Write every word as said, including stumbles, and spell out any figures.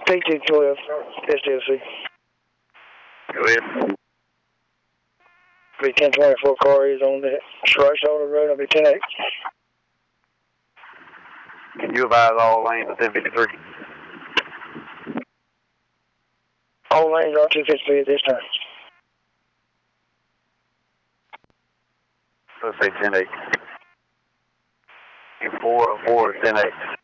P two twelve, S L C. Go ahead. Be ten twenty-four car is on the right shoulder road. I'll be ten eight. Can you advise all lanes at ten fifty-three? All lanes are two fifty-three at this time. Let's say ten eight. four, four, ten eight.